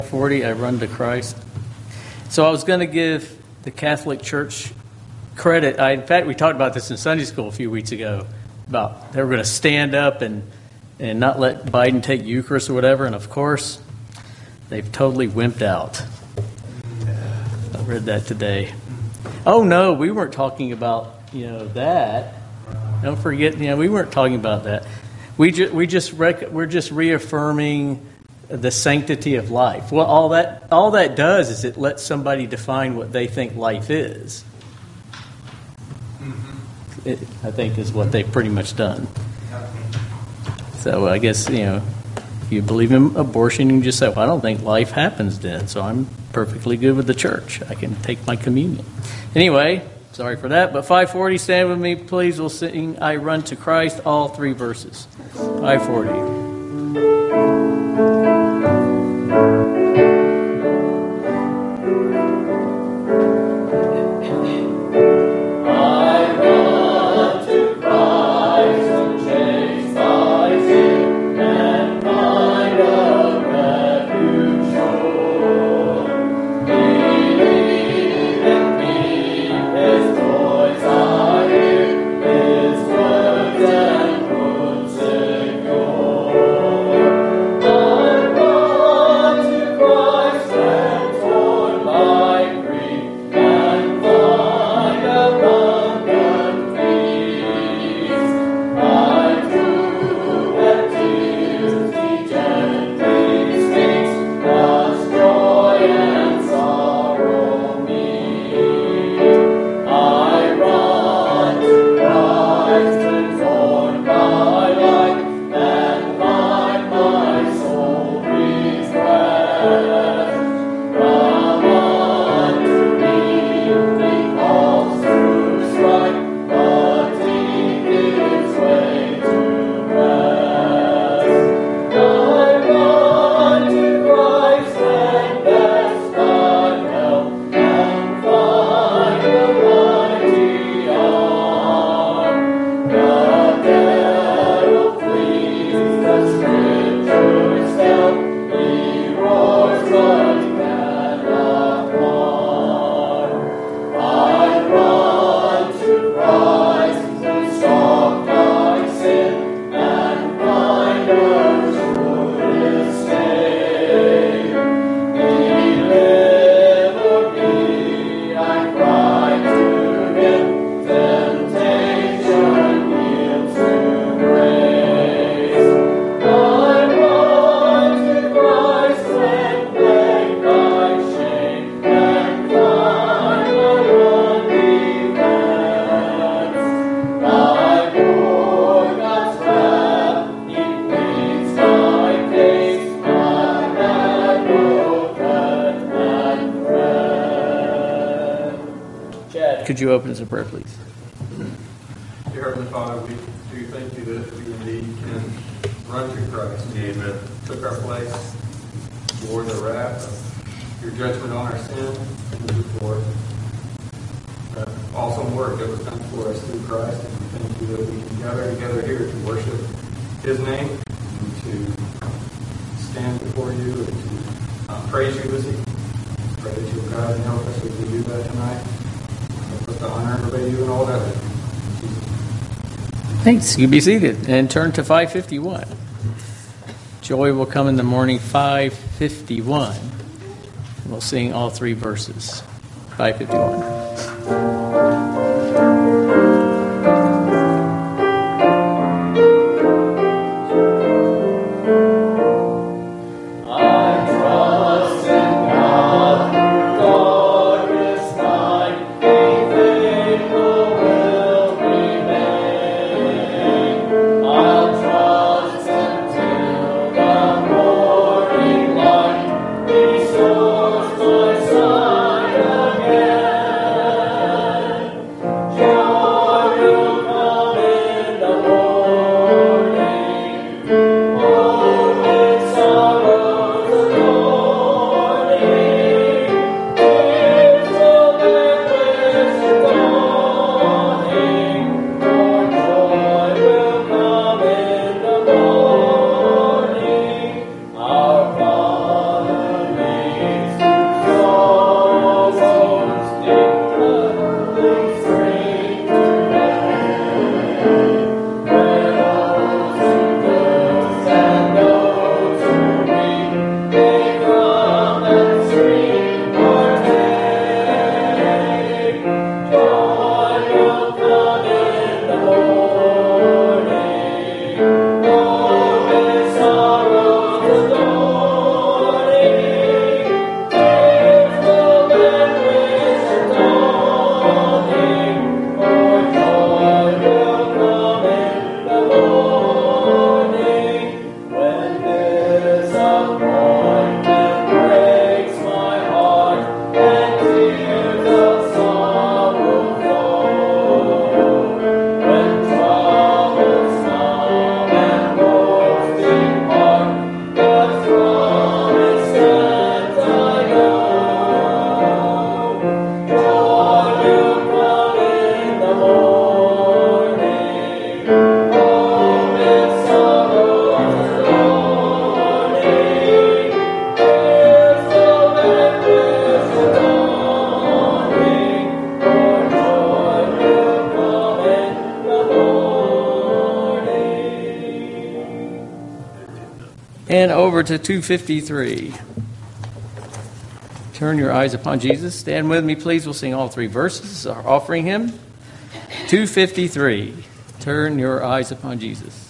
40, I run to Christ. So I was going to give the Catholic Church credit. In fact, we talked about this in Sunday school a few weeks ago, about they were going to stand up and not let Biden take Eucharist or whatever, and of course, they've totally wimped out. I read that today. Oh no, we weren't talking about that. Don't forget, we weren't talking about that. We're just reaffirming the sanctity of life. Well, all that does is it lets somebody define what they think life is. I think is what they've pretty much done. So I guess if you believe in abortion, you can just say, "Well, I don't think life happens then, so I'm perfectly good with the church. I can take my communion." Anyway, sorry for that. But 540, stand with me, please. We'll sing "I Run to Christ," all three verses. 540. Could you open us in prayer, please? Dear Heavenly Father, we do thank you that we indeed can run to Christ. Amen. Took our place, bore the wrath of your judgment on our sin, and for that awesome work that was done for us through Christ. And we thank you that we can gather together here to worship His name and to stand before you and to praise you this evening. Pray that you'll guide and help us as we do that tonight. To honor and obey you and all that. Thanks. You be seated and turn to 551. Joy will come in the morning, 551. We'll sing all three verses. 551. And over to 253. Turn your eyes upon Jesus. Stand with me, please. We'll sing all three verses. Our offering hymn. 253. Turn your eyes upon Jesus.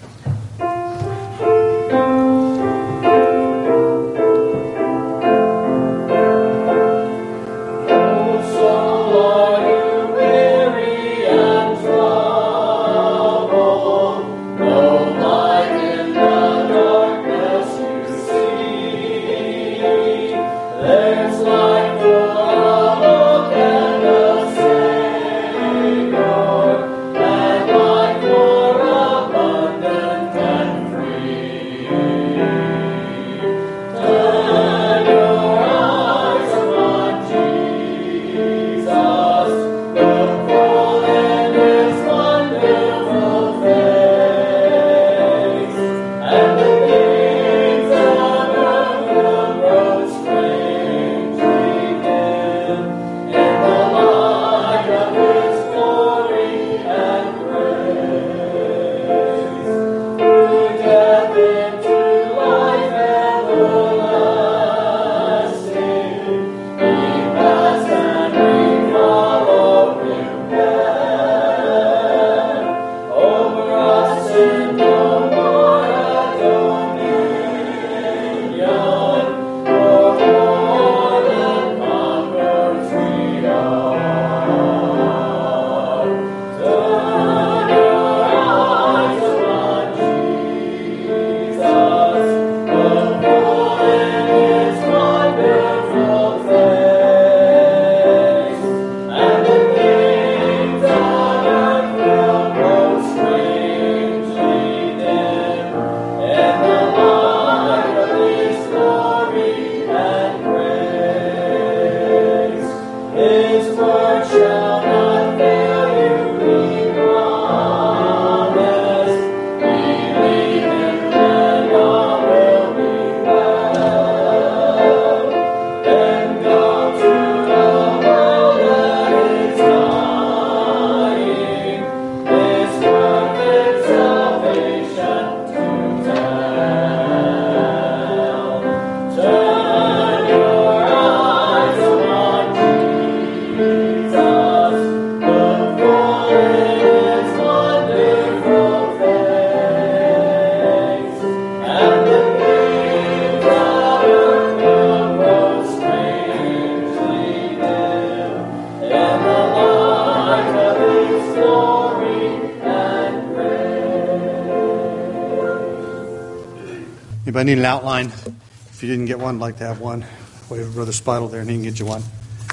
Anybody need an outline? If you didn't get one, I'd like to have one. Wait for Brother Spidle there, and he can get you one.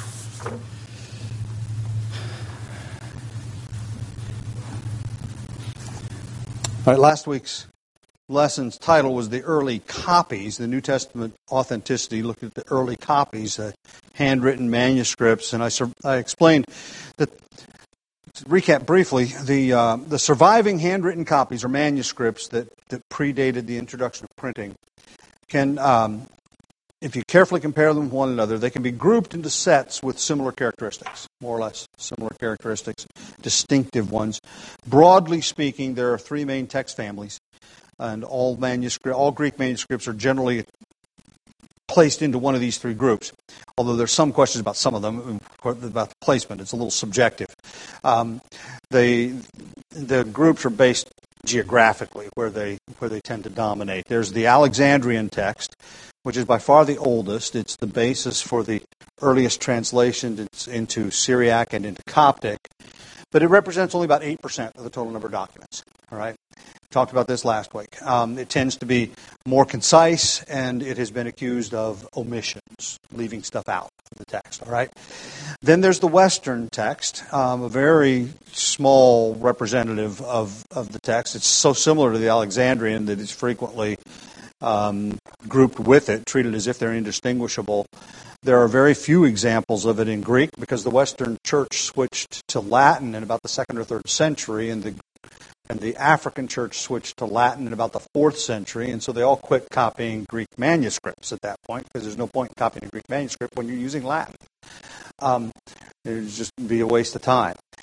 All right, last week's lesson's title was the early copies, the New Testament authenticity. Look at the early copies, the handwritten manuscripts, and I explained that. To recap briefly, the surviving handwritten copies or manuscripts that predated the introduction of printing can, if you carefully compare them with one another, they can be grouped into sets with similar characteristics, more or less similar characteristics, distinctive ones. Broadly speaking, there are three main text families, and all Greek manuscripts are generally placed into one of these three groups, although there's some questions about some of them, about the placement. It's a little subjective. The groups are based geographically where they tend to dominate. There's the Alexandrian text, which is by far the oldest. It's the basis for the earliest translation into Syriac and into Coptic, but it represents only about 8% of the total number of documents. All right. Talked about this last week. It tends to be more concise, and it has been accused of omissions, leaving stuff out of the text. All right. Then there's the Western text, a very small representative of the text. It's so similar to the Alexandrian that it's frequently grouped with it, treated as if they're indistinguishable. There are very few examples of it in Greek because the Western Church switched to Latin in about the 2nd or 3rd century, and the African church switched to Latin in about the 4th century, and so they all quit copying Greek manuscripts at that point, because there's no point in copying a Greek manuscript when you're using Latin. It would just be a waste of time.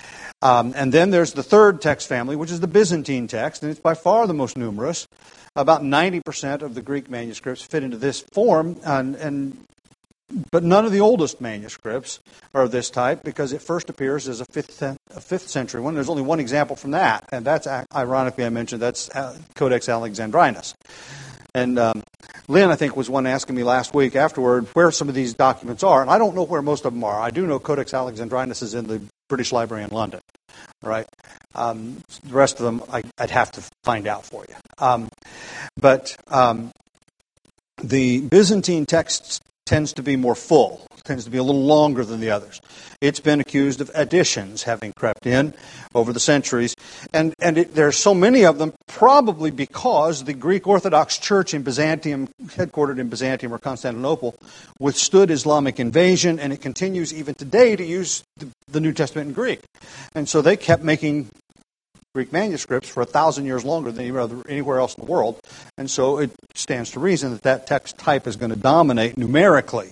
And then there's the third text family, which is the Byzantine text, and it's by far the most numerous. About 90% of the Greek manuscripts fit into this form, but none of the oldest manuscripts are of this type because it first appears as a 5th century one. There's only one example from that, and that's, ironically, I mentioned, that's Codex Alexandrinus. And Lynn, I think, was one asking me last week afterward where some of these documents are, and I don't know where most of them are. I do know Codex Alexandrinus is in the British Library in London, right? The rest of them I'd have to find out for you. But the Byzantine text tends to be more full, tends to be a little longer than the others. It's been accused of additions having crept in over the centuries, and there's so many of them probably because the Greek Orthodox Church in Byzantium, headquartered in Byzantium or Constantinople, withstood Islamic invasion, and it continues even today to use the New Testament in Greek. And so they kept making Greek manuscripts for 1,000 years longer than anywhere else in the world. And so it stands to reason that that text type is going to dominate numerically.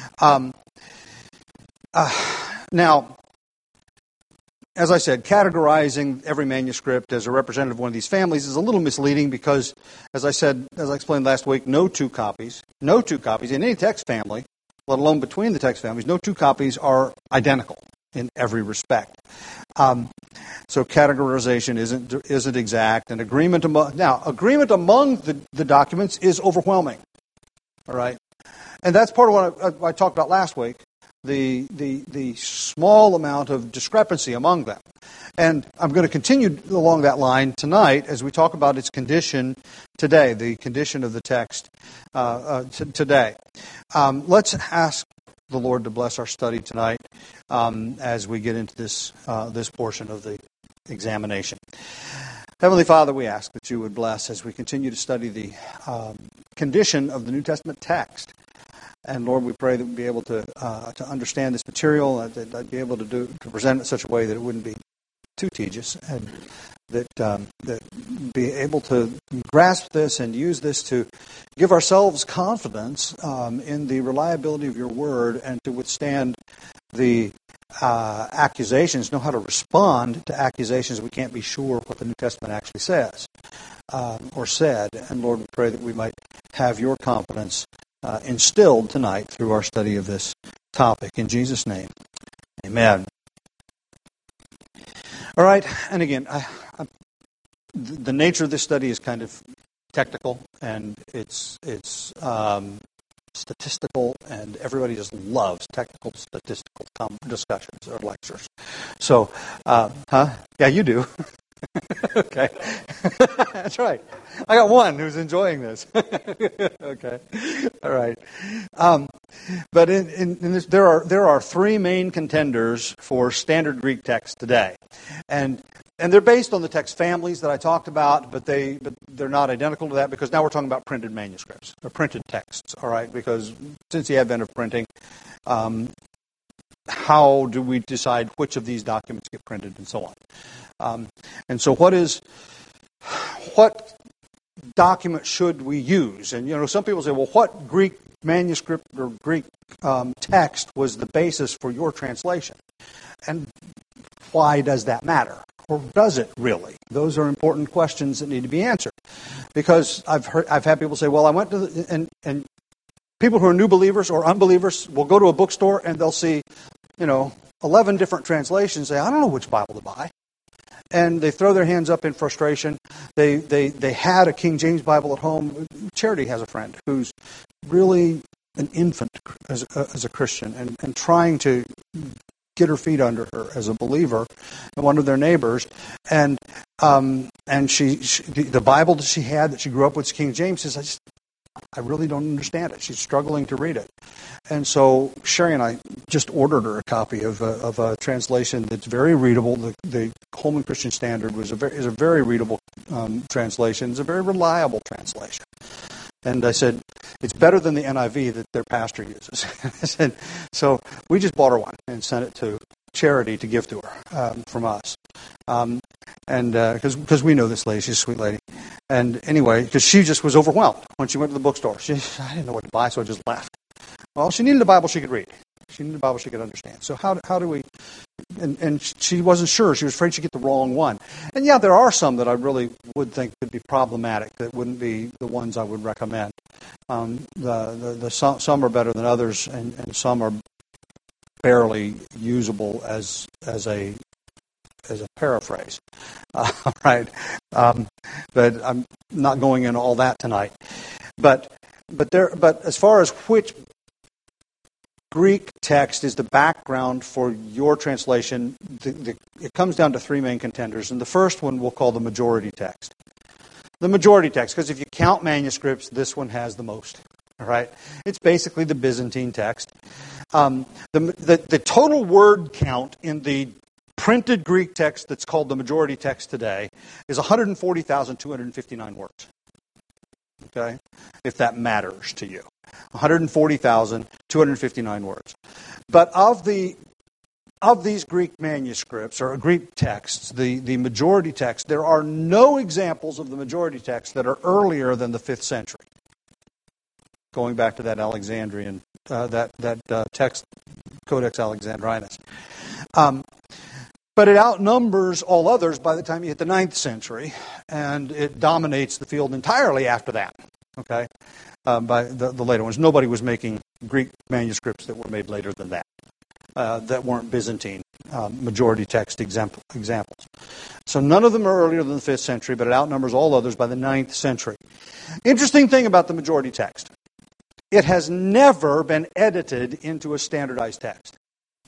Now, as I said, categorizing every manuscript as a representative of one of these families is a little misleading because, as I explained last week, no two copies in any text family, let alone between the text families, no two copies are identical in every respect. So categorization isn't exact, and agreement among the documents is overwhelming. All right, and that's part of what I talked about last week. The small amount of discrepancy among them, and I'm going to continue along that line tonight as we talk about its condition today, the condition of the text today. Let's ask the Lord to bless our study tonight as we get into this portion of the examination. Heavenly Father, we ask that you would bless as we continue to study the condition of the New Testament text. And Lord, we pray that we'll be able to understand this material, that I'd be able to present it in such a way that it wouldn't be too tedious, and that be able to grasp this and use this to give ourselves confidence in the reliability of your word and to withstand the accusations, know how to respond to accusations we can't be sure what the New Testament actually says or said. And Lord, we pray that we might have your confidence instilled tonight through our study of this topic. In Jesus' name, amen. All right, and again, the nature of this study is kind of technical, and it's statistical, and everybody just loves technical statistical discussions or lectures. So, yeah, you do. Okay. That's right. I got one who's enjoying this. Okay. All right. But in this, there are three main contenders for standard Greek text today. And they're based on the text families that I talked about, but they're not identical to that because now we're talking about printed manuscripts, or printed texts, all right? Because since the advent of printing, how do we decide which of these documents get printed and so on? And so what document should we use? And, some people say, well, what Greek manuscript or Greek text was the basis for your translation? And why does that matter? Or does it really? Those are important questions that need to be answered. Because I've had people say, well, I went to and people who are new believers or unbelievers will go to a bookstore and they'll see, 11 different translations. Say, I don't know which Bible to buy. And they throw their hands up in frustration. They had a King James Bible at home. Charity has a friend who's really an infant as a Christian and trying to get her feet under her as a believer, and one of their neighbors, and she the Bible that she had that she grew up with, King James, says, I really don't understand it. She's struggling to read it. And so Sherry and I just ordered her a copy of a translation that's very readable. The Holman Christian Standard is a very readable translation. It's a very reliable translation. And I said, it's better than the NIV that their pastor uses. I said, so we just bought her one and sent it to Charity to give to her from us. And because we know this lady, she's a sweet lady. And anyway, because she just was overwhelmed when she went to the bookstore. I didn't know what to buy, so I just left. Well, she needed a Bible she could read. She needed a Bible she could understand. So how do we and she wasn't sure. She was afraid she'd get the wrong one. And yeah, there are some that I really would think could be problematic, that wouldn't be the ones I would recommend. Some are better than others, and some are barely usable as a paraphrase. Right? But I'm not going into all that tonight. But as far as which Greek text is the background for your translation, it comes down to three main contenders. And the first one we'll call the majority text. The majority text, because if you count manuscripts, this one has the most. All right? It's basically the Byzantine text. The total word count in the printed Greek text that's called the majority text today is 140,259 words. Okay? If that matters to you. 140,259 words. But of these Greek manuscripts, or Greek texts, the majority text, there are no examples of the majority text that are earlier than the 5th century. Going back to that Alexandrian, text, Codex Alexandrinus. But it outnumbers all others by the time you hit the 9th century, and it dominates the field entirely after that. Okay, by the later ones. Nobody was making Greek manuscripts that were made later than that, that weren't Byzantine majority text examples. So none of them are earlier than the 5th century, but it outnumbers all others by the 9th century. Interesting thing about the majority text. It has never been edited into a standardized text.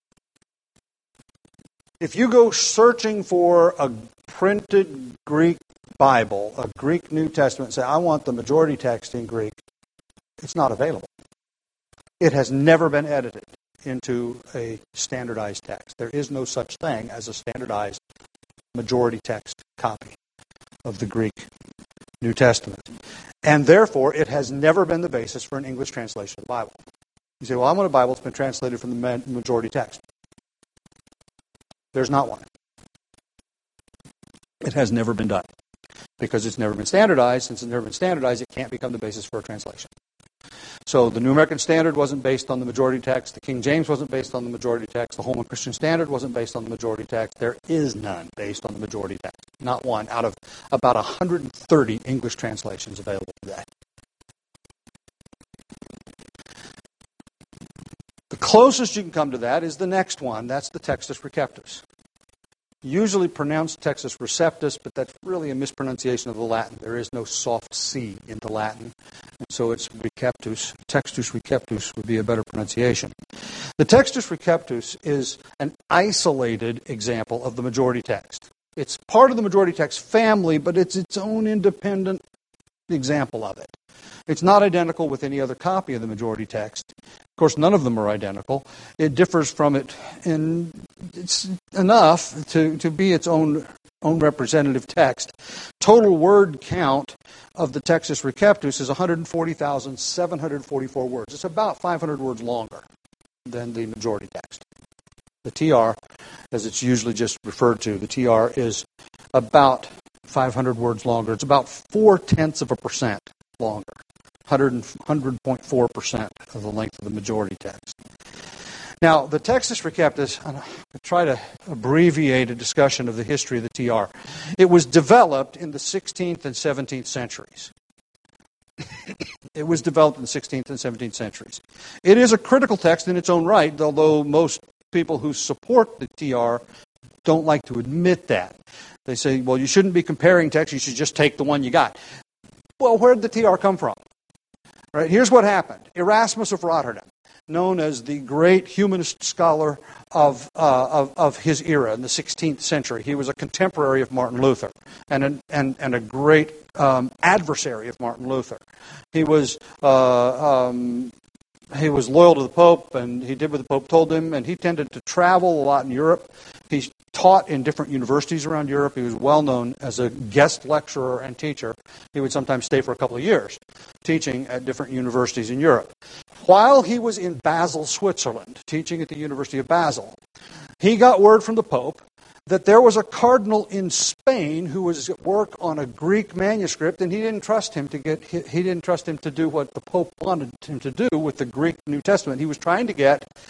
If you go searching for a printed Greek Bible, a Greek New Testament, and say, I want the majority text in Greek, it's not available. It has never been edited into a standardized text. There is no such thing as a standardized majority text copy of the Greek New Testament. And therefore, it has never been the basis for an English translation of the Bible. You say, well, I want a Bible that's been translated from the majority text. There's not one. It has never been done. Because it's never been standardized. Since it's never been standardized, it can't become the basis for a translation. So the New American Standard wasn't based on the majority text. The King James wasn't based on the majority text. The Holman Christian Standard wasn't based on the majority text. There is none based on the majority text. Not one out of about 130 English translations available today. The closest you can come to that is the next one. That's the Textus Receptus. Usually pronounced Textus Receptus, but that's really a mispronunciation of the Latin. There is no soft C in the Latin. And so it's Receptus. Textus Receptus would be a better pronunciation. The Textus Receptus is an isolated example of the majority text. It's part of the majority text family, but it's its own independent example of it. It's not identical with any other copy of the majority text. Of course, none of them are identical. It differs from it, and it's enough to be its own representative text. Total word count of the Textus Receptus is 140,744 words. It's about 500 words longer than the majority text. The TR, as it's usually just referred to, the TR is about 500 words longer. It's about 0.4% longer. 100.4% of the length of the majority text. Now, the Textus Receptus, I try to abbreviate a discussion of the history of the TR. It was developed in the 16th and 17th centuries. It was developed in the 16th and 17th centuries. It is a critical text in its own right, although most people who support the TR don't like to admit that. They say, well, you shouldn't be comparing texts, you should just take the one you got. Well, where did the TR come from? Right, here's what happened. Erasmus of Rotterdam, known as the great humanist scholar of his era in the 16th century. He was a contemporary of Martin Luther and a great adversary of Martin Luther. He was loyal to the Pope, and he did what the Pope told him, and he tended to travel a lot in Europe. He taught in different universities around Europe. He was well known as a guest lecturer and teacher. He would sometimes stay for a couple of years teaching at different universities in Europe. While he was in Basel, Switzerland, teaching at the University of Basel, he got word from the Pope that there was a cardinal in Spain who was at work on a Greek manuscript, and he didn't trust him to do what the Pope wanted him to do with the Greek New Testament. He was trying to get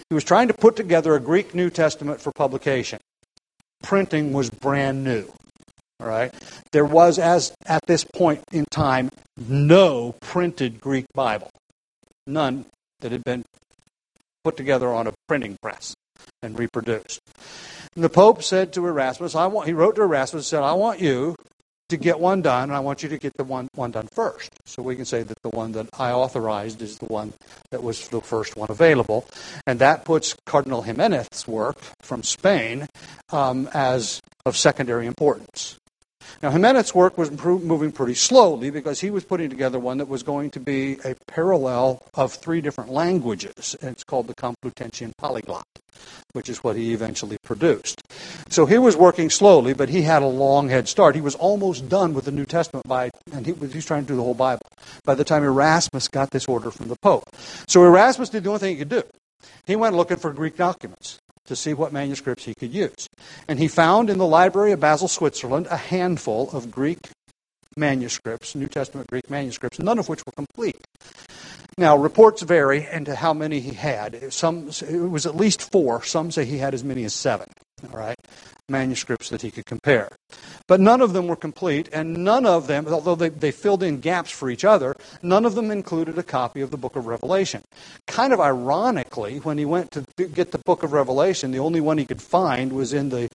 He was trying to put together a Greek New Testament for publication. Printing was brand new. All right? There was, as at this point in time, no printed Greek Bible. None that had been put together on a printing press and reproduced. And the Pope said to Erasmus, he wrote to Erasmus and said, I want you to get one done, and I want you to get the one done first. So we can say that the one that I authorized is the one that was the first one available. And that puts Cardinal Jimenez's work from Spain as of secondary importance. Now, Jimenez's work was moving pretty slowly because he was putting together one that was going to be a parallel of 3 different languages. And it's called the Complutensian Polyglot, which is what he eventually produced. So he was working slowly, but he had a long head start. He was almost done with the New Testament and he was trying to do the whole Bible by the time Erasmus got this order from the Pope. So Erasmus did the only thing he could do. He went looking for Greek documents to see what manuscripts he could use. And he found in the Library of Basel, Switzerland, a handful of Greek manuscripts, New Testament Greek manuscripts, none of which were complete. Now, reports vary into how many he had. It was at least 4. Some say he had as many as 7, all right, manuscripts that he could compare. But none of them were complete, and none of them, although they filled in gaps for each other, none of them included a copy of the book of Revelation. Kind of ironically, when he went to get the book of Revelation, the only one he could find was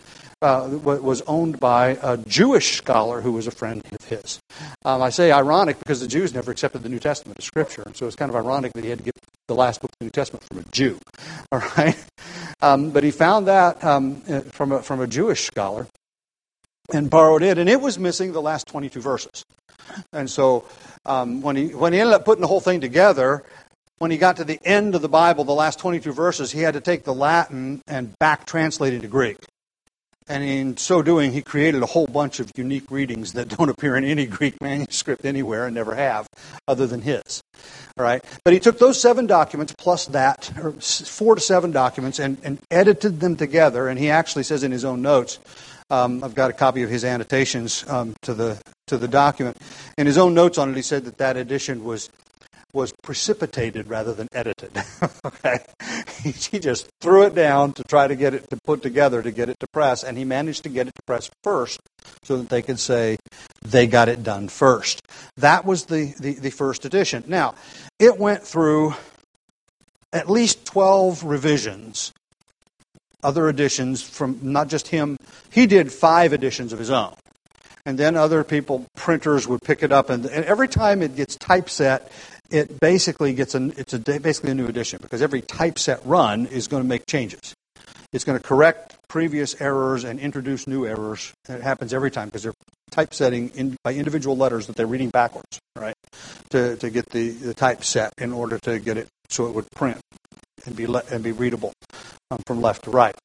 was owned by a Jewish scholar who was a friend of his. I say ironic because the Jews never accepted the New Testament as Scripture, and so it's kind of ironic that he had to get the last book of the New Testament from a Jew. All right, but he found that from a Jewish scholar and borrowed it, and it was missing the last 22 verses. And so when he ended up putting the whole thing together, when he got to the end of the Bible, the last 22 verses, he had to take the Latin and back translate it to Greek. And in so doing, he created a whole bunch of unique readings that don't appear in any Greek manuscript anywhere and never have, other than his. All right? But he took those 7 documents plus that, or 4 to 7 documents, and edited them together. And he actually says in his own notes, I've got a copy of his annotations to the document. In his own notes on it, he said that edition was precipitated rather than edited. Okay, he just threw it down to try to get it to put together to get it to press, and he managed to get it to press first, so that they could say they got it done first. That was the first edition. Now, it went through at least 12 revisions, other editions from not just him. He did 5 editions of his own. And then other people, printers, would pick it up, and every time it gets typeset, it basically basically a new edition, because every typeset run is going to make changes. It's going to correct previous errors and introduce new errors. And it happens every time because they're typesetting by individual letters that they're reading backwards, right? To get the typeset in order to get it so it would print and be readable from left to right.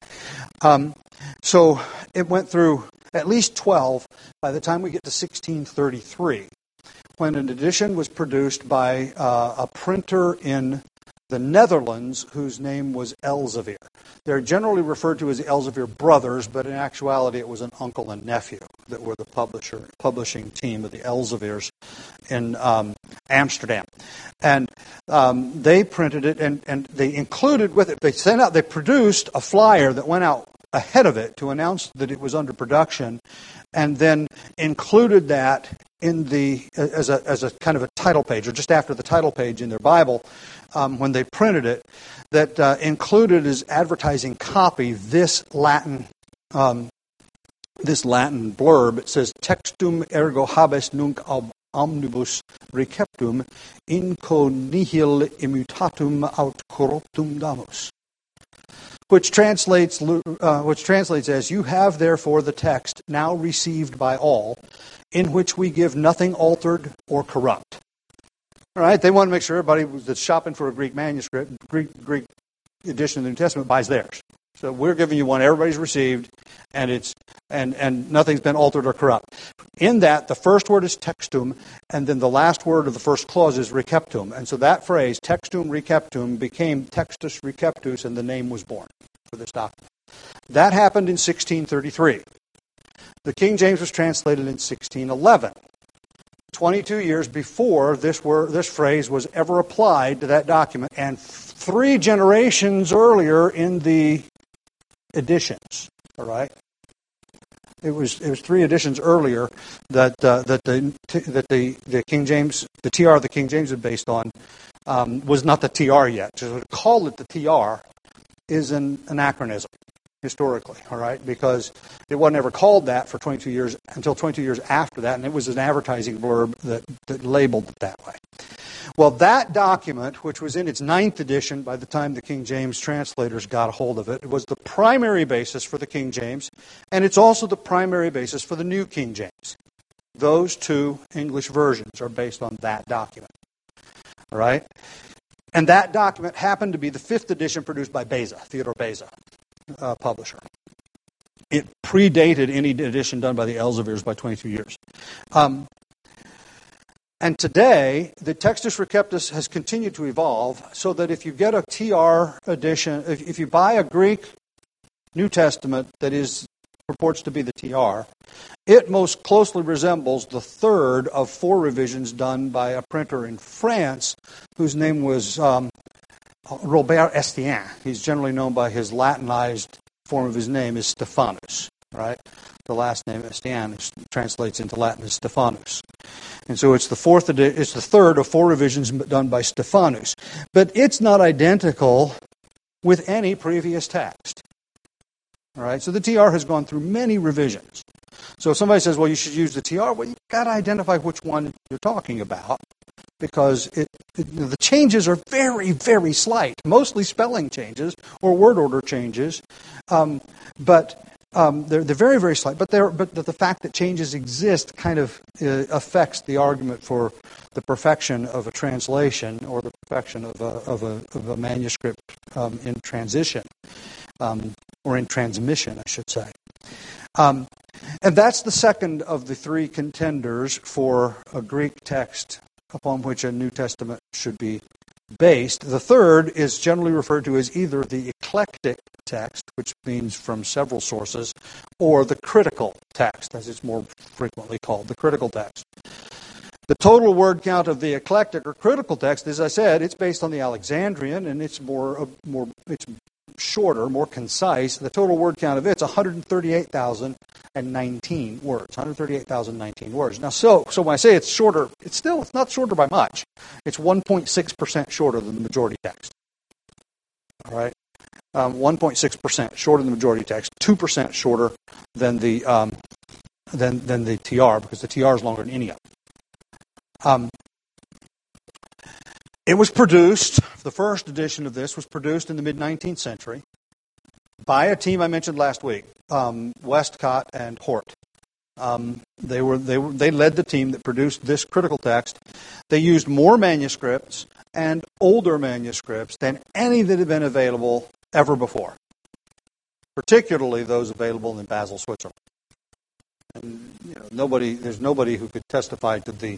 So it went through at least 12 by the time we get to 1633, when an edition was produced by a printer in the Netherlands whose name was Elsevier. They're generally referred to as the Elsevier brothers, but in actuality it was an uncle and nephew that were the publishing team of the Elseviers in Amsterdam. And they printed it, and they included with it, they produced a flyer that went out ahead of it to announce that it was under production, and then included that in as a kind of a title page, or just after the title page in their Bible, when they printed it, that included as advertising copy this Latin blurb. It says, "Textum ergo habes nunc ob omnibus receptum, inco nihil immutatum aut corruptum damus." Which translates as, "You have therefore the text now received by all, in which we give nothing altered or corrupt." All right, they want to make sure everybody that's shopping for a Greek manuscript, Greek edition of the New Testament, buys theirs. So we're giving you one everybody's received, and nothing's been altered or corrupt. In that, the first word is textum, and then the last word of the first clause is receptum. And so that phrase, textum receptum, became textus receptus, and the name was born for this document. That happened in 1633. The King James was translated in 1611. 22 years before this phrase was ever applied to that document, and 3 generations earlier in the editions. All right, it was 3 editions earlier that the King James, the TR the King James is based on, was not the TR yet. So to call it the TR is an anachronism historically, all right, because it wasn't ever called that for 22 years until 22 years after that, and it was an advertising blurb that labeled it that way. Well, that document, which was in its 9th edition by the time the King James translators got a hold of it, was the primary basis for the King James, and it's also the primary basis for the New King James. Those 2 English versions are based on that document. All right? And that document happened to be the 5th edition produced by Beza, Theodore Beza, publisher. It predated any edition done by the Elseviers by 22 years. And today, the Textus Receptus has continued to evolve so that if you get a TR edition, if you buy a Greek New Testament that purports to be the TR, it most closely resembles the 3rd of 4 revisions done by a printer in France whose name was Robert Estienne. He's generally known by his Latinized form of his name is Stephanus, right? The last name Estienne translates into Latin as Stephanus. And so it's the 3rd of 4 revisions done by Stephanus. But it's not identical with any previous text. All right? So the TR has gone through many revisions. So if somebody says, well, you should use the TR, well, you've got to identify which one you're talking about, because the changes are very, very slight, mostly spelling changes or word order changes, but they're very, very slight. But the fact that changes exist kind of affects the argument for the perfection of a translation or the perfection of a manuscript in transition, or in transmission, I should say. And that's the second of the 3 contenders for a Greek text upon which a New Testament should be based. The third is generally referred to as either the eclectic text, which means from several sources, or the critical text, as it's more frequently called, the critical text. The total word count of the eclectic or critical text, as I said, it's based on the Alexandrian, and it's it's shorter, more concise. The total word count of it's 138,019 words. 138,019 words. Now, so when I say it's shorter, it's not shorter by much. It's 1.6% shorter than the majority text. All right, 1.6% shorter than the majority text. 2% shorter than the TR, because the TR is longer than any of them. It was produced, the first edition of this was produced in the mid-19th century by a team I mentioned last week, Westcott and Hort. They led the team that produced this critical text. They used more manuscripts and older manuscripts than any that had been available ever before, particularly those available in Basel, Switzerland. And there's nobody who could testify to the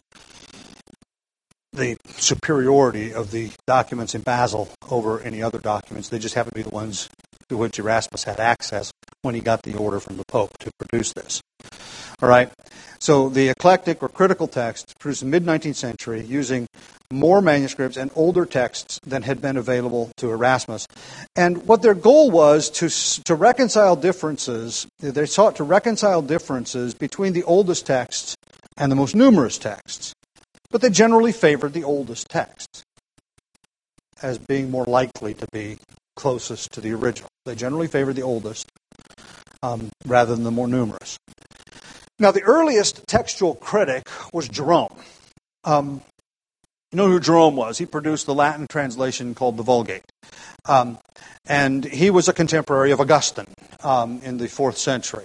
superiority of the documents in Basel over any other documents. They just happen to be the ones to which Erasmus had access when he got the order from the Pope to produce this. All right? So the eclectic or critical text produced in the mid-19th century using more manuscripts and older texts than had been available to Erasmus. And what their goal was to reconcile differences. They sought to reconcile differences between the oldest texts and the most numerous texts. But they generally favored the oldest texts as being more likely to be closest to the original. They generally favored the oldest rather than the more numerous. Now, the earliest textual critic was Jerome. You know who Jerome was? He produced the Latin translation called the Vulgate. And he was a contemporary of Augustine in the 4th century.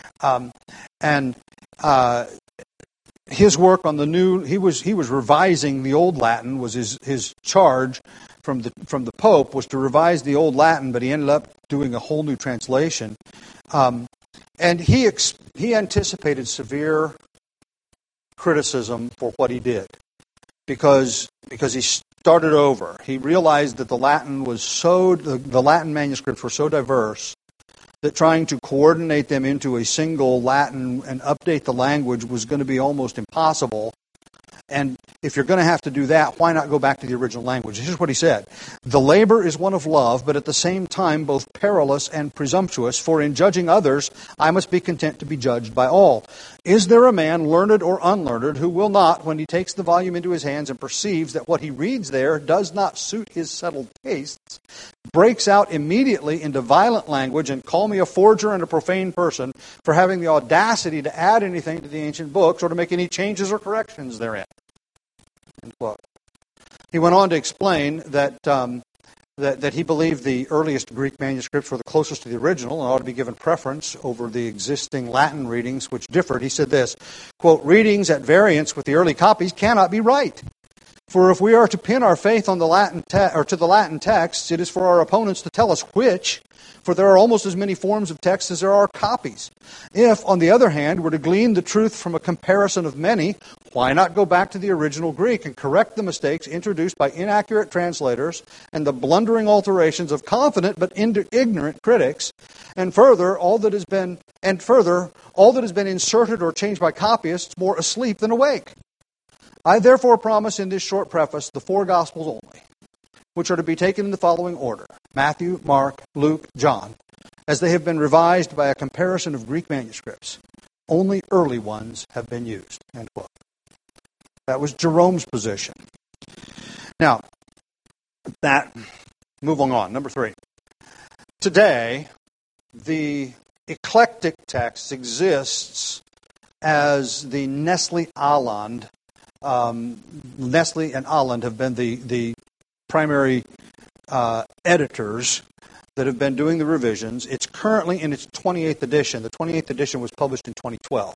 His work on the new, he was revising the Old Latin, was his charge from the Pope was to revise the Old Latin, but he ended up doing a whole new translation. And he anticipated severe criticism for what he did, because he started over. He realized that the Latin manuscripts were so diverse that trying to coordinate them into a single Latin and update the language was going to be almost impossible And if you're going to have to do that, why not go back to the original language? Here's what he said. The labor is one of love, but at the same time both perilous and presumptuous, for in judging others, I must be content to be judged by all. Is there a man, learned or unlearned, who will not, when he takes the volume into his hands and perceives that what he reads there does not suit his settled tastes, breaks out immediately into violent language and call me a forger and a profane person for having the audacity to add anything to the ancient books or to make any changes or corrections therein? End quote. He went on to explain that that he believed the earliest Greek manuscripts were the closest to the original and ought to be given preference over the existing Latin readings, which differed. He said this, quote, readings at variance with the early copies cannot be right. For if we are to pin our faith on the Latin to the Latin texts, it is for our opponents to tell us which, for there are almost as many forms of text as there are copies. If, on the other hand, we're to glean the truth from a comparison of many, why not go back to the original Greek and correct the mistakes introduced by inaccurate translators and the blundering alterations of confident but ignorant critics? And further, all that has been inserted or changed by copyists more asleep than awake. I therefore promise in this short preface the 4 Gospels only, which are to be taken in the following order: Matthew, Mark, Luke, John, as they have been revised by a comparison of Greek manuscripts. Only early ones have been used. End quote. That was Jerome's position. Now, moving on. Number 3. Today, the eclectic text exists as the Nestle-Aland. Nestle and Aland have been the primary editors that have been doing the revisions. It's currently in its 28th edition. The 28th edition was published in 2012.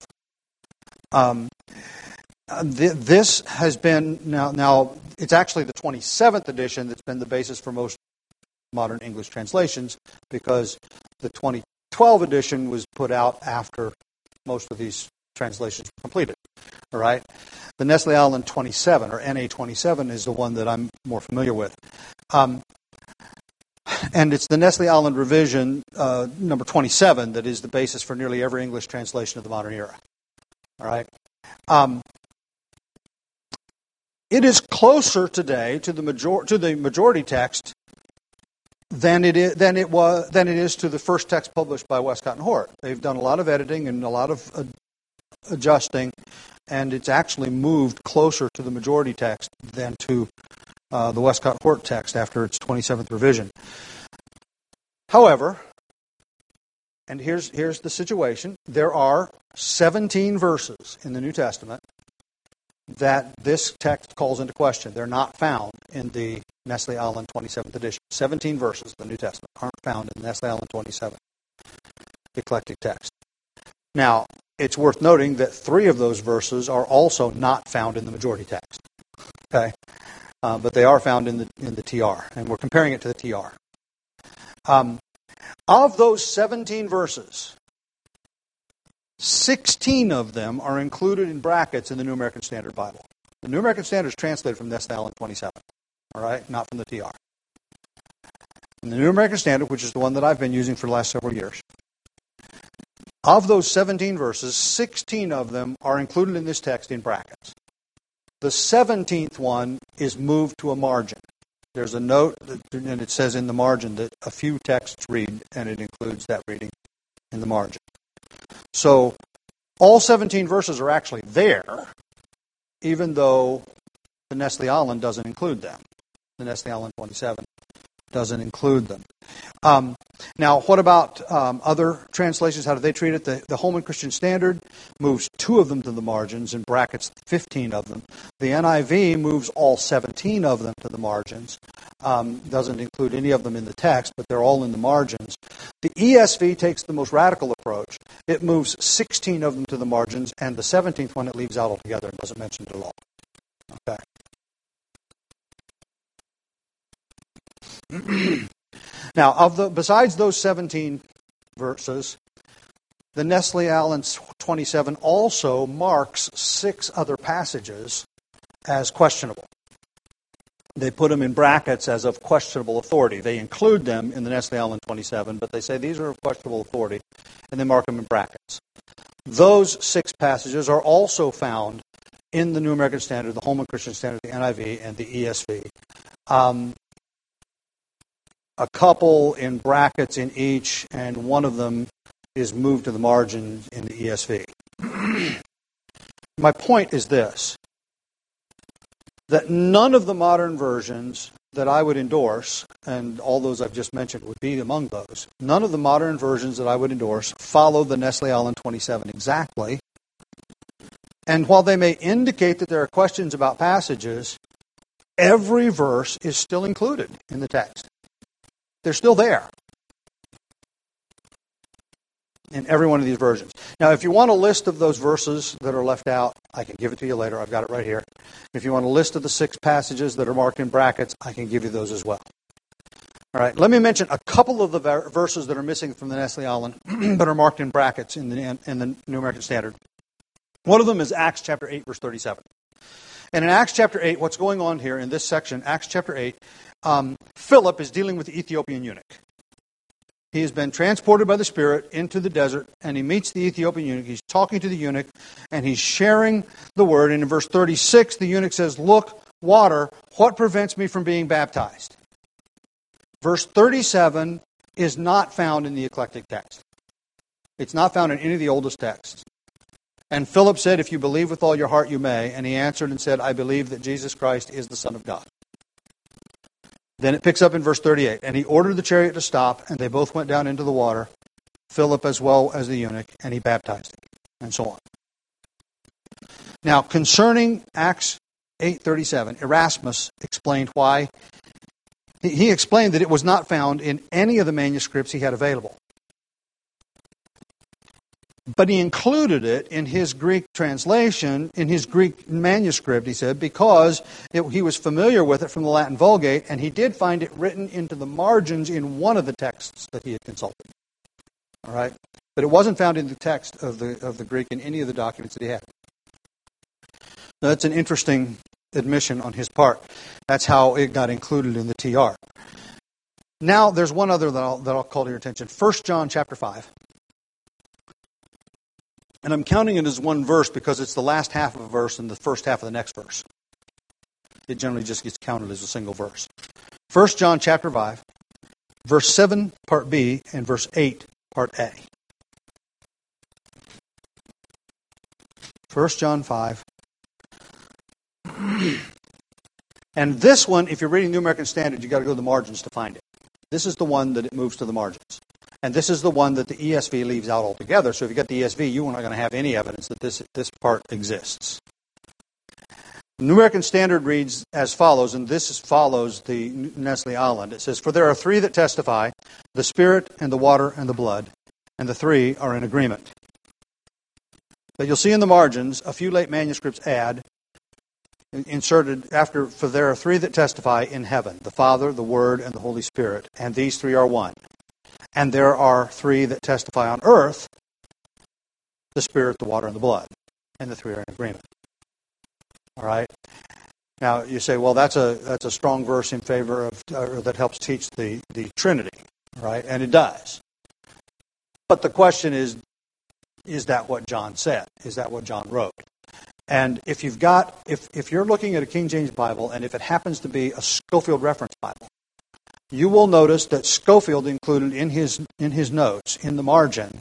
This has been, now it's actually the 27th edition that's been the basis for most modern English translations, because the 2012 edition was put out after most of these translations were completed. All right? The Nestle-Aland 27, or NA27, is the one that I'm more familiar with. And it's the Nestle-Aland revision, number 27, that is the basis for nearly every English translation of the modern era. All right? It is closer today to the majority text than it is to the first text published by Westcott and Hort. They've done a lot of editing and a lot of adjusting, and it's actually moved closer to the majority text than to the Westcott Hort text after its 27th revision. However, and here's the situation, there are 17 verses in the New Testament that this text calls into question. They're not found in the Nestle-Aland 27th edition. 17 verses of the New Testament aren't found in the Nestle-Aland 27 eclectic text. Now, it's worth noting that 3 of those verses are also not found in the majority text. Okay, but they are found in the TR, and we're comparing it to the TR. Of those 17 verses, 16 of them are included in brackets in the New American Standard Bible. The New American Standard is translated from Nestle-Aland 27, all right, not from the TR. In the New American Standard, which is the one that I've been using for the last several years, of those 17 verses, 16 of them are included in this text in brackets. The 17th one is moved to a margin. There's a note, and it says in the margin that a few texts read, and it includes that reading in the margin. So all 17 verses are actually there, even though the Nestle-Aland doesn't include them. The Nestle-Aland 27 doesn't include them. Now, what about other translations? How do they treat it? The Holman Christian Standard moves 2 of them to the margins and brackets 15 of them. The NIV moves all 17 of them to the margins. Doesn't include any of them in the text, but they're all in the margins. The ESV takes the most radical approach. It moves 16 of them to the margins, and the 17th one it leaves out altogether and doesn't mention it at all. Okay. Now, besides those 17 verses, the Nestle-Aland 27 also marks 6 other passages as questionable. They put them in brackets as of questionable authority. They include them in the Nestle-Aland 27, but they say these are of questionable authority, and they mark them in brackets. Those 6 passages are also found in the New American Standard, the Holman Christian Standard, the NIV, and the ESV. A couple in brackets in each, and one of them is moved to the margin in the ESV. My point is this, that none of the modern versions that I would endorse, and all those I've just mentioned would be among those, none of the modern versions that I would endorse follow the Nestle-Aland 27 exactly. And while they may indicate that there are questions about passages, every verse is still included in the text. They're still there in every one of these versions. Now, if you want a list of those verses that are left out, I can give it to you later. I've got it right here. If you want a list of the 6 passages that are marked in brackets, I can give you those as well. All right, let me mention a couple of the verses that are missing from the Nestle-Aland that are marked in brackets in the New American Standard. One of them is Acts chapter 8, verse 37. And in Acts chapter 8, what's going on here in this section, Acts chapter 8, Philip is dealing with the Ethiopian eunuch. He has been transported by the Spirit into the desert, and he meets the Ethiopian eunuch. He's talking to the eunuch, and he's sharing the word. And in verse 36, the eunuch says, "Look, water, what prevents me from being baptized?" Verse 37 is not found in the eclectic text. It's not found in any of the oldest texts. And Philip said, "If you believe with all your heart, you may." And he answered and said, "I believe that Jesus Christ is the Son of God." Then it picks up in verse 38. And he ordered the chariot to stop, and they both went down into the water, Philip as well as the eunuch, and he baptized him, and so on. Now, concerning Acts 8:37, Erasmus explained why. He explained that it was not found in any of the manuscripts he had available. But he included it in his Greek translation, in his Greek manuscript, he said, because he was familiar with it from the Latin Vulgate, and he did find it written into the margins in one of the texts that he had consulted. All right? But it wasn't found in the text of the Greek in any of the documents that he had. Now, that's an interesting admission on his part. That's how it got included in the TR. Now, there's one other that I'll call to your attention. 1 John chapter 5. And I'm counting it as one verse because it's the last half of a verse and the first half of the next verse. It generally just gets counted as a single verse. 1 John chapter 5, verse 7, part B, and verse 8, part A. 1 John 5. And this one, if you're reading New American Standard, you've got to go to the margins to find it. This is the one that it moves to the margins. And this is the one that the ESV leaves out altogether. So if you get the ESV, you're not going to have any evidence that this part exists. The New American Standard reads as follows, and this follows the Nestle-Aland. It says, "For there are 3 that testify, the Spirit and the water and the blood, and the 3 are in agreement." But you'll see in the margins, a few late manuscripts add, inserted after, "For there are 3 that testify in heaven, the Father, the Word, and the Holy Spirit, and these 3 are one. And there are 3 that testify on earth, the Spirit, the water, and the blood. And the 3 are in agreement." All right? Now, you say, well, that's a strong verse in favor of, or that helps teach the Trinity. Right? And it does. But the question is that what John said? Is that what John wrote? And if you're looking at a King James Bible, and if it happens to be a Scofield Reference Bible, you will notice that Scofield included in his notes, in the margin,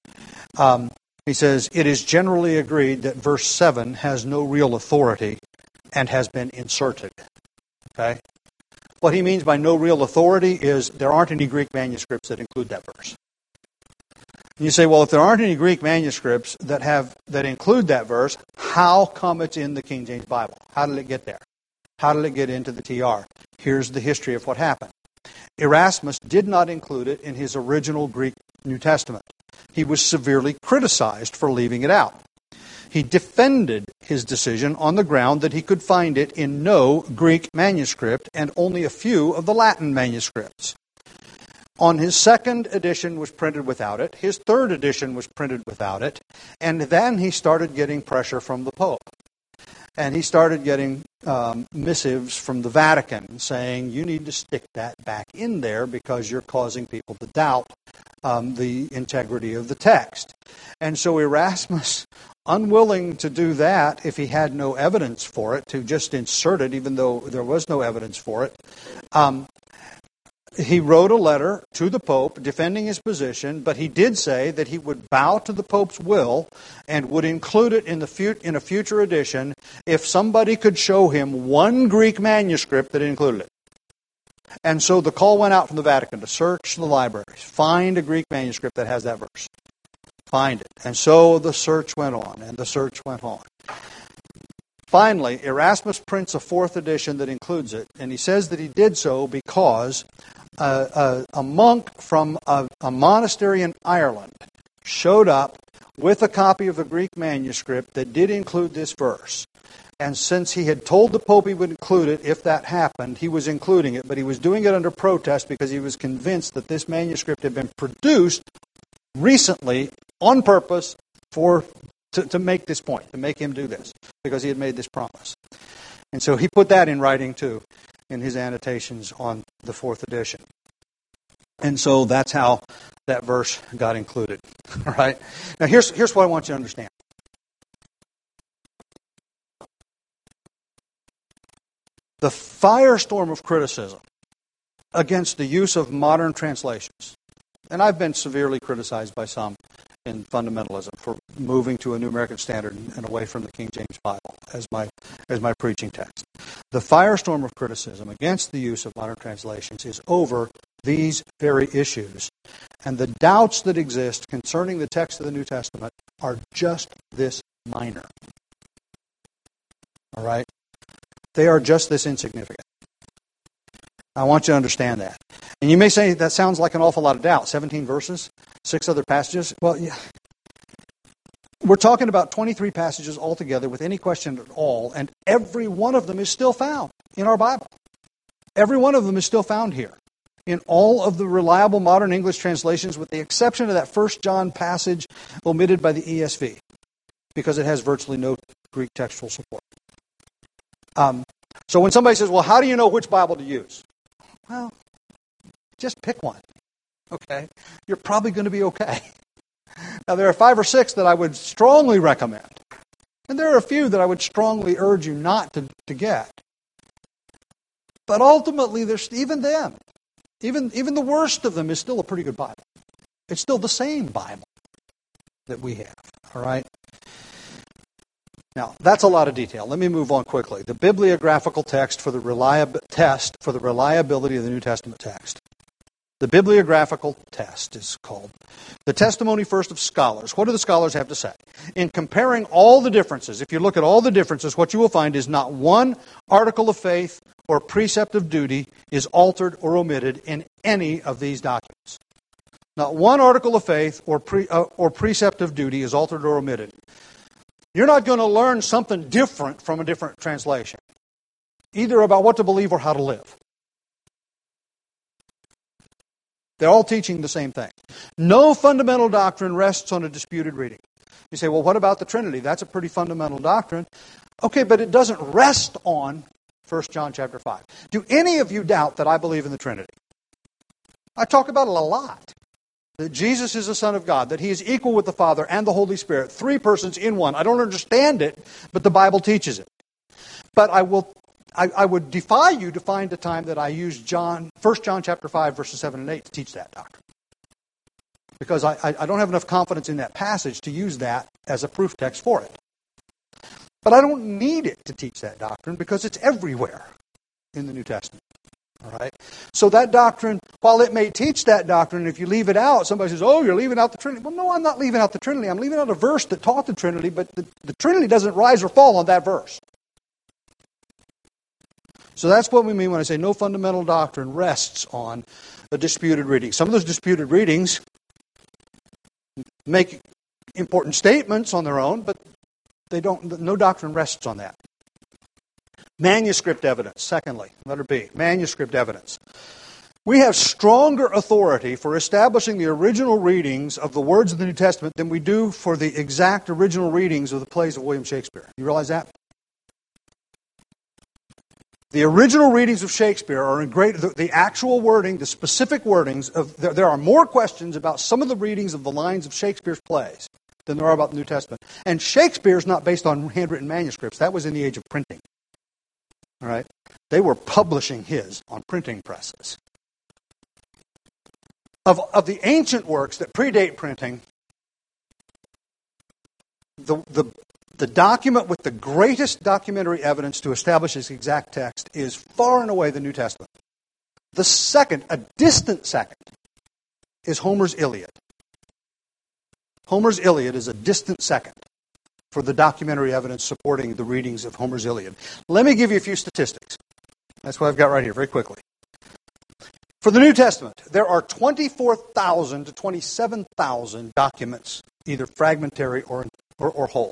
he says, "It is generally agreed that verse 7 has no real authority and has been inserted." Okay? What he means by no real authority is there aren't any Greek manuscripts that include that verse. And you say, well, if there aren't any Greek manuscripts that include that verse, how come it's in the King James Bible? How did it get there? How did it get into the TR? Here's the history of what happened. Erasmus did not include it in his original Greek New Testament. He was severely criticized for leaving it out. He defended his decision on the ground that he could find it in no Greek manuscript and only a few of the Latin manuscripts. On his second edition was printed without it. His third edition was printed without it. And then he started getting pressure from the Pope. And he started getting missives from the Vatican saying, you need to stick that back in there because you're causing people to doubt the integrity of the text. And so Erasmus, unwilling to do that if he had no evidence for it, to just insert it even though there was no evidence for it, he wrote a letter to the Pope defending his position, but he did say that he would bow to the Pope's will and would include it in a future edition if somebody could show him one Greek manuscript that included it. And so the call went out from the Vatican to search the libraries, find a Greek manuscript that has that verse. Find it. And so the search went on, and the search went on. Finally, Erasmus prints a fourth edition that includes it, and he says that he did so because a monk from a monastery in Ireland showed up with a copy of the Greek manuscript that did include this verse. And since he had told the Pope he would include it if that happened, he was including it, but he was doing it under protest because he was convinced that this manuscript had been produced recently on purpose to make this point, to make him do this, because he had made this promise. And so he put that in writing too, in his annotations on the fourth edition. And so that's how that verse got included. All right. Now here's what I want you to understand. The firestorm of criticism against the use of modern translations, and I've been severely criticized by some in fundamentalism for moving to a New American Standard and away from the King James Bible as my preaching text. The firestorm of criticism against the use of modern translations is over these very issues. And the doubts that exist concerning the text of the New Testament are just this minor. All right? They are just this insignificant. I want you to understand that. And you may say that sounds like an awful lot of doubt. 17 verses, 6 other passages. Well, yeah. We're talking about 23 passages altogether with any question at all, and every one of them is still found in our Bible. Every one of them is still found here in all of the reliable modern English translations, with the exception of that 1 John passage omitted by the ESV, because it has virtually no Greek textual support. So when somebody says, well, how do you know which Bible to use? Well, just pick one. Okay? You're probably going to be okay. Now, there are 5 or 6 that I would strongly recommend. And there are a few that I would strongly urge you not to get. But ultimately, there's even them. Even the worst of them is still a pretty good Bible. It's still the same Bible that we have. All right? Now, that's a lot of detail. Let me move on quickly. The bibliographical test for the reliability of the New Testament text. The bibliographical test is called. The testimony first of scholars. What do the scholars have to say? In comparing all the differences, if you look at all the differences, what you will find is not one article of faith or precept of duty is altered or omitted in any of these documents. Not one article of faith or precept of duty is altered or omitted. You're not going to learn something different from a different translation, either about what to believe or how to live. They're all teaching the same thing. No fundamental doctrine rests on a disputed reading. You say, well, what about the Trinity? That's a pretty fundamental doctrine. Okay, but it doesn't rest on 1 John chapter 5. Do any of you doubt that I believe in the Trinity? I talk about it a lot. That Jesus is the Son of God, that He is equal with the Father and the Holy Spirit, 3 persons in one. I don't understand it, but the Bible teaches it. But I would defy you to find a time that I use 1 John chapter 5, verses 7 and 8 to teach that doctrine. Because I don't have enough confidence in that passage to use that as a proof text for it. But I don't need it to teach that doctrine because it's everywhere in the New Testament. All right? So that doctrine, while it may teach that doctrine, if you leave it out, somebody says, oh, you're leaving out the Trinity. Well, no, I'm not leaving out the Trinity. I'm leaving out a verse that taught the Trinity, but the Trinity doesn't rise or fall on that verse. So that's what we mean when I say no fundamental doctrine rests on a disputed reading. Some of those disputed readings make important statements on their own, but they don't. No doctrine rests on that. Manuscript evidence, secondly, letter B, manuscript evidence. We have stronger authority for establishing the original readings of the words of the New Testament than we do for the exact original readings of the plays of William Shakespeare. You realize that? The original readings of Shakespeare are in great, the actual wording, the specific wordings of, there are more questions about some of the readings of the lines of Shakespeare's plays than there are about the New Testament. And Shakespeare's not based on handwritten manuscripts. That was in the age of printing. All right? They were publishing his on printing presses. Of the ancient works that predate printing, the document with the greatest documentary evidence to establish its exact text is far and away the New Testament. The second, a distant second, is Homer's Iliad. Homer's Iliad is a distant second for the documentary evidence supporting the readings of Homer's Iliad. Let me give you a few statistics. That's what I've got right here, very quickly. For the New Testament, there are 24,000 to 27,000 documents, either fragmentary or whole,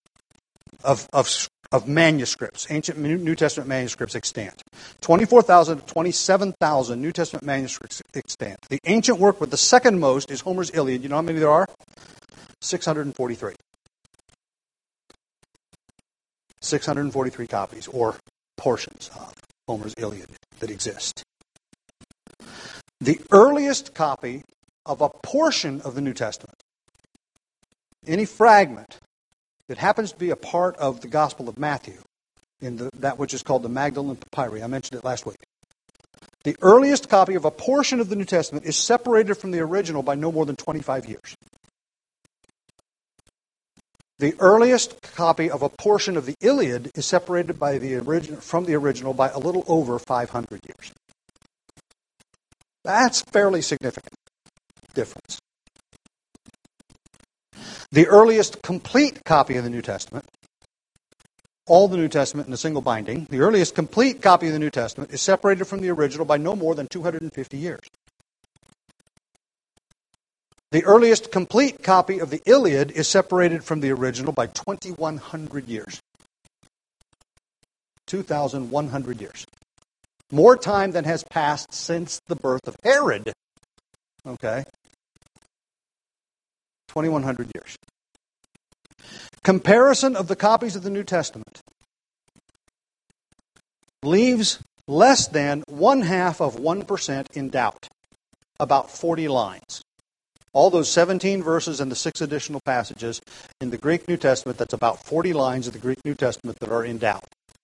of manuscripts, ancient New Testament manuscripts extant. 24,000 to 27,000 New Testament manuscripts extant. The ancient work with the second most is Homer's Iliad. You know how many there are? 643. 643 copies, or portions of Homer's Iliad that exist. The earliest copy of a portion of the New Testament, any fragment that happens to be a part of the Gospel of Matthew, in that which is called the Magdalene Papyri. I mentioned it last week. The earliest copy of a portion of the New Testament is separated from the original by no more than 25 years. The earliest copy of a portion of the Iliad is separated from the original by a little over 500 years. That's fairly significant difference. The earliest complete copy of the New Testament, all the New Testament in a single binding, the earliest complete copy of the New Testament is separated from the original by no more than 250 years. The earliest complete copy of the Iliad is separated from the original by 2,100 years. 2,100 years. More time than has passed since the birth of Herod. Okay? 2,100 years. Comparison of the copies of the New Testament leaves less than 0.5% in doubt. About 40 lines. All those 17 verses and the 6 additional passages in the Greek New Testament, that's about 40 lines of the Greek New Testament that are in doubt.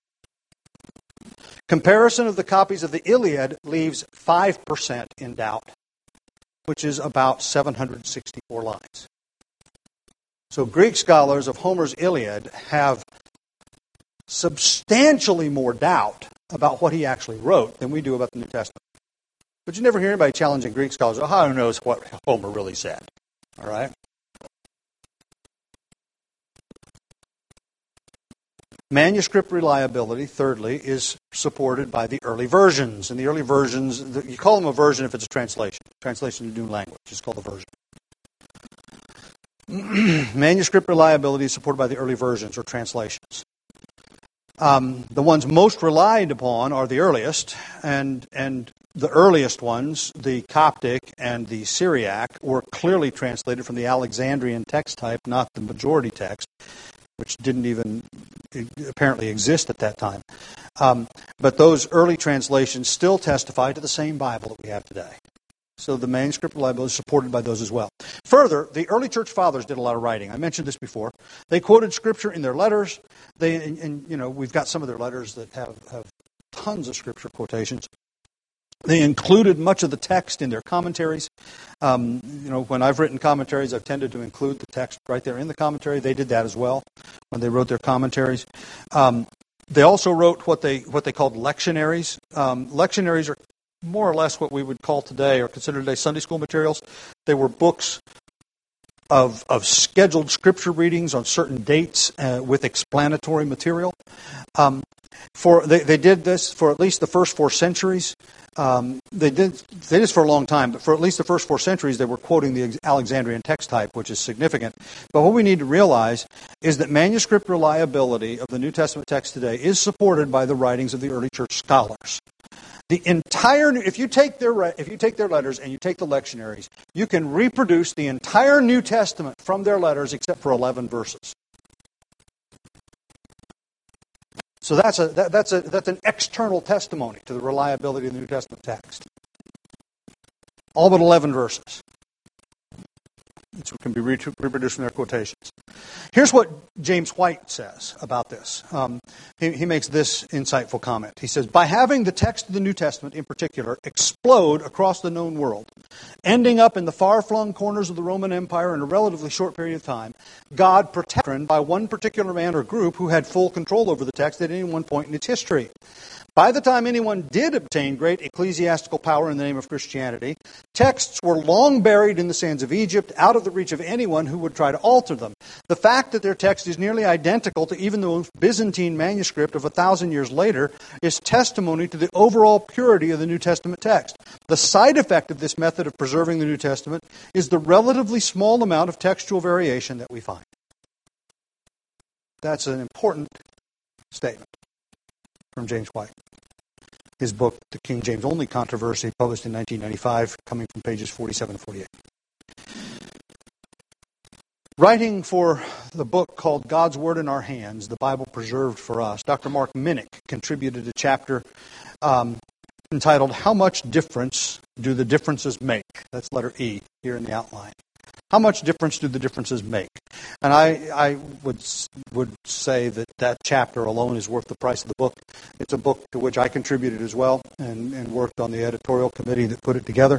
Comparison of the copies of the Iliad leaves 5% in doubt, which is about 764 lines. So Greek scholars of Homer's Iliad have substantially more doubt about what he actually wrote than we do about the New Testament. But you never hear anybody challenging Greek scholars, who knows what Homer really said. All right? Manuscript reliability, thirdly, is supported by the early versions. And the early versions, you call them a version if it's a translation. Translation to new language is called a version. Manuscript reliability is supported by the early versions or translations. The ones most relied upon are the earliest, and the earliest ones, the Coptic and the Syriac, were clearly translated from the Alexandrian text type, not the majority text, which didn't even apparently exist at that time. But those early translations still testify to the same Bible that we have today. So the manuscript reliability is supported by those as well. Further, the early church fathers did a lot of writing. I mentioned this before. They quoted Scripture in their letters. We've got some of their letters that have tons of Scripture quotations. They included much of the text in their commentaries. When I've written commentaries, I've tended to include the text right there in the commentary. They did that as well when they wrote their commentaries. They also wrote what they called lectionaries. Lectionaries are more or less what we would call today or consider today Sunday school materials. They were books of scheduled Scripture readings on certain dates with explanatory material. They did this for at least the first 4 centuries. They did this for a long time, but for at least the first 4 centuries, they were quoting the Alexandrian text type, which is significant. But what we need to realize is that manuscript reliability of the New Testament text today is supported by the writings of the early church scholars. If you take their letters and you take the lectionaries, you can reproduce the entire New Testament from their letters except for 11 verses. So that's an external testimony to the reliability of the New Testament text. All but 11 verses. It can be reproduced from their quotations. Here's what James White says about this. He makes this insightful comment. He says, by having the text of the New Testament in particular explode across the known world, ending up in the far-flung corners of the Roman Empire in a relatively short period of time, God protected by one particular man or group who had full control over the text at any one point in its history. By the time anyone did obtain great ecclesiastical power in the name of Christianity, texts were long buried in the sands of Egypt, out of the reach of anyone who would try to alter them. The fact that their text is nearly identical to even the most Byzantine manuscript of 1,000 years later is testimony to the overall purity of the New Testament text. The side effect of this method of preserving the New Testament is the relatively small amount of textual variation that we find. That's an important statement from James White. His book, The King James Only Controversy, published in 1995, coming from pages 47 and 48. Writing for the book called God's Word in Our Hands, the Bible Preserved for Us, Dr. Mark Minnick contributed a chapter entitled, How Much Difference Do the Differences Make? That's letter E here in the outline. How much difference do the differences make? And I would say that chapter alone is worth the price of the book. It's a book to which I contributed as well and worked on the editorial committee that put it together.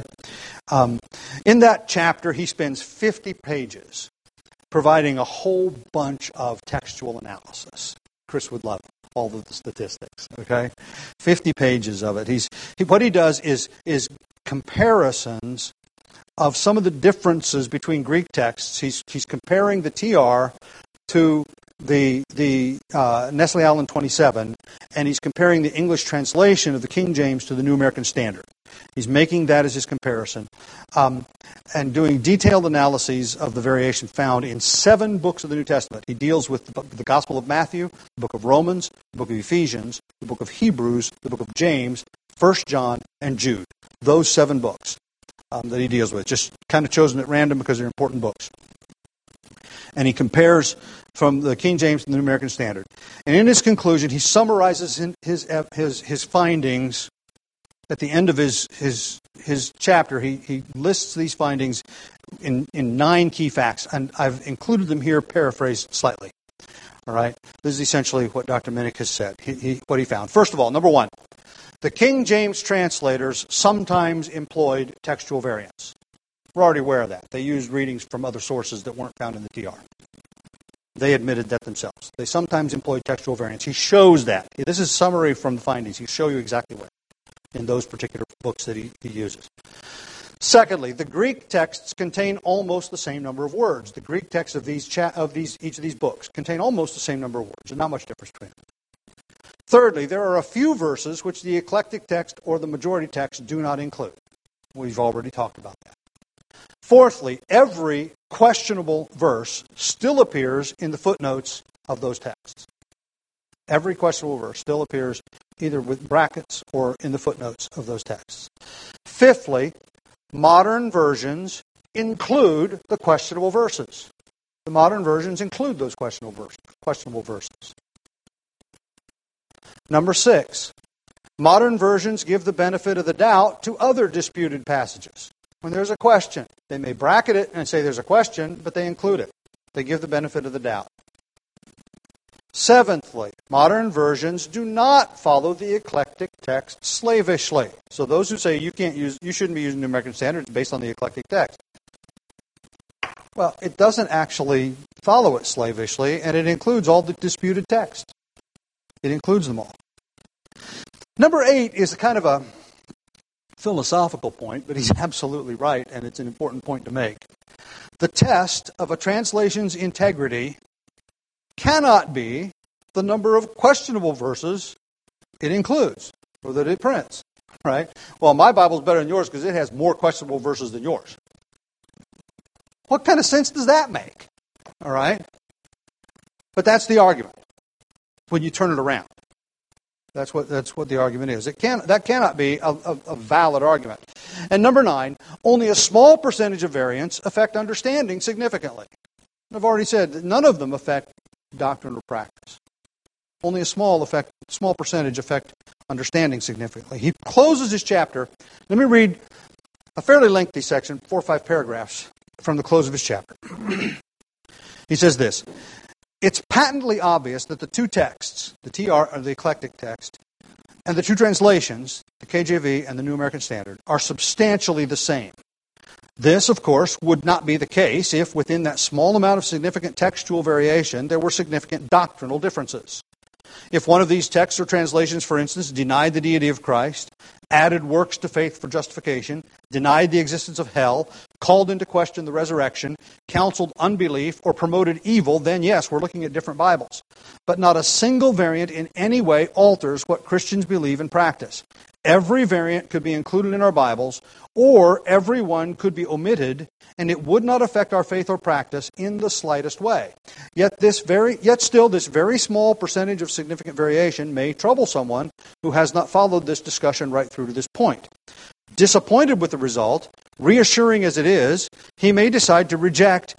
In that chapter, he spends 50 pages providing a whole bunch of textual analysis. Chris would love all of the statistics, okay? 50 pages of it. What he does is comparisons of some of the differences between Greek texts. He's comparing the TR to the Nestle Aland 27, and he's comparing the English translation of the King James to the New American Standard. He's making that as his comparison, and doing detailed analyses of the variation found in 7 books of the New Testament. He deals with the Gospel of Matthew, the book of Romans, the book of Ephesians, the book of Hebrews, the book of James, 1 John, and Jude. Those 7 books that he deals with. Just kind of chosen at random because they're important books. And he compares from the King James to the New American Standard. And in his conclusion, he summarizes his findings at the end of his chapter. He lists these findings in 9 key facts, and I've included them here, paraphrased slightly. All right? This is essentially what Dr. Minnick has said, what he found. First of all, number 1, the King James translators sometimes employed textual variants. We're already aware of that. They used readings from other sources that weren't found in the TR. They admitted that themselves. They sometimes employed textual variants. He shows that. This is a summary from the findings. He'll show you exactly where in those particular books that he uses. Secondly, the Greek texts contain almost the same number of words. The Greek texts of each of these books contain almost the same number of words. There's not much difference between them. Thirdly, there are a few verses which the eclectic text or the majority text do not include. We've already talked about that. Fourthly, every questionable verse still appears in the footnotes of those texts. Every questionable verse still appears either with brackets or in the footnotes of those texts. Fifthly, modern versions include the questionable verses. The modern versions include those questionable verses. Number 6, modern versions give the benefit of the doubt to other disputed passages. When there's a question, they may bracket it and say there's a question, but they include it. They give the benefit of the doubt. Seventhly, modern versions do not follow the eclectic text slavishly. So those who say you shouldn't be using the American Standard based on the eclectic text. Well, it doesn't actually follow it slavishly, and it includes all the disputed texts. It includes them all. Number 8 is kind of a philosophical point, but he's absolutely right, and it's an important point to make. The test of a translation's integrity cannot be the number of questionable verses it includes or that it prints, right? Well, my Bible's better than yours because it has more questionable verses than yours. What kind of sense does that make? All right? But that's the argument when you turn it around. That's what the argument is. That cannot be a valid argument. And number 9, only a small percentage of variants affect understanding significantly. I've already said that none of them affect doctrine or practice. Only a small small percentage affect understanding significantly. He closes his chapter. Let me read a fairly lengthy section, 4 or 5 paragraphs, from the close of his chapter. He says this: "It's patently obvious that the two texts, the TR, or the eclectic text, and the two translations, the KJV and the New American Standard, are substantially the same. This, of course, would not be the case if, within that small amount of significant textual variation, there were significant doctrinal differences. If one of these texts or translations, for instance, denied the deity of Christ, added works to faith for justification, denied the existence of hell, called into question the resurrection, counseled unbelief, or promoted evil, then yes, we're looking at different Bibles. But not a single variant in any way alters what Christians believe and practice. Every variant could be included in our Bibles, or every one could be omitted, and it would not affect our faith or practice in the slightest way. Yet still this very small percentage of significant variation may trouble someone who has not followed this discussion right through to this point. Disappointed with the result, reassuring as it is, he may decide to reject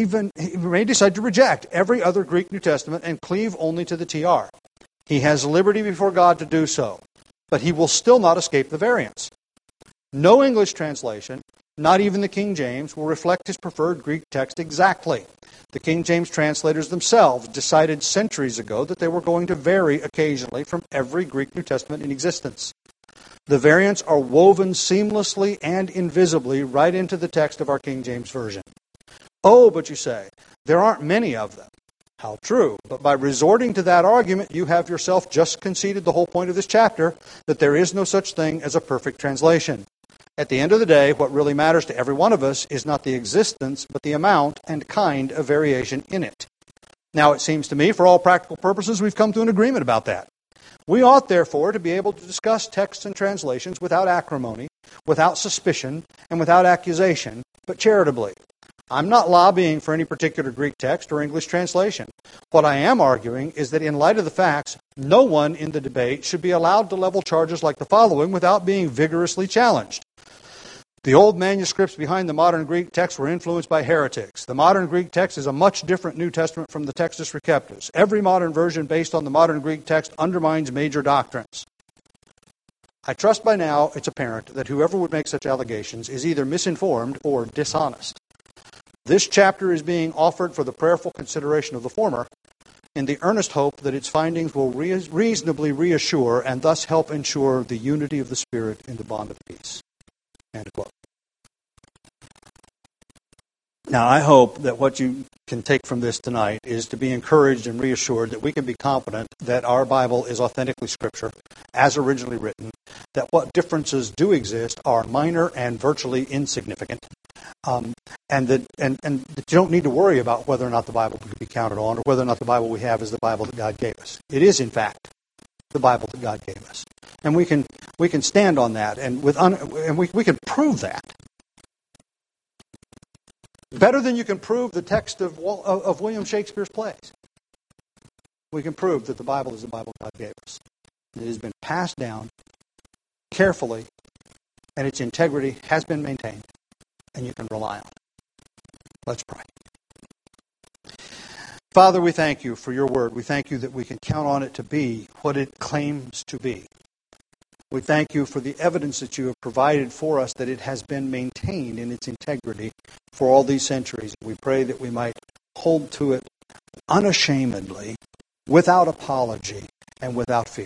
every other Greek New Testament and cleave only to the TR. He has liberty before God to do so, but he will still not escape the variants. No English translation, not even the King James, will reflect his preferred Greek text exactly. The King James translators themselves decided centuries ago that they were going to vary occasionally from every Greek New Testament in existence. The variants are woven seamlessly and invisibly right into the text of our King James Version. Oh, but you say, there aren't many of them. How true. But by resorting to that argument, you have yourself just conceded the whole point of this chapter, that there is no such thing as a perfect translation. At the end of the day, what really matters to every one of us is not the existence, but the amount and kind of variation in it. Now, it seems to me, for all practical purposes, we've come to an agreement about that. We ought, therefore, to be able to discuss texts and translations without acrimony, without suspicion, and without accusation, but charitably. I'm not lobbying for any particular Greek text or English translation. What I am arguing is that in light of the facts, no one in the debate should be allowed to level charges like the following without being vigorously challenged. The old manuscripts behind the modern Greek text were influenced by heretics. The modern Greek text is a much different New Testament from the Textus Receptus. Every modern version based on the modern Greek text undermines major doctrines. I trust by now it's apparent that whoever would make such allegations is either misinformed or dishonest. This chapter is being offered for the prayerful consideration of the former, in the earnest hope that its findings will reasonably reassure and thus help ensure the unity of the Spirit in the bond of peace. End quote. Now, I hope that what you can take from this tonight is to be encouraged and reassured that we can be confident that our Bible is authentically Scripture, as originally written, that what differences do exist are minor and virtually insignificant, and that you don't need to worry about whether or not the Bible can be counted on or whether or not the Bible we have is the Bible that God gave us. It is, in fact, the Bible that God gave us. And we can stand on that, and we can prove that. Better than you can prove the text of William Shakespeare's plays. We can prove that the Bible is the Bible God gave us. It has been passed down carefully, and its integrity has been maintained, and you can rely on it. Let's pray. Father, we thank you for your word. We thank you that we can count on it to be what it claims to be. We thank you for the evidence that you have provided for us that it has been maintained in its integrity for all these centuries. We pray that we might hold to it unashamedly, without apology, and without fear.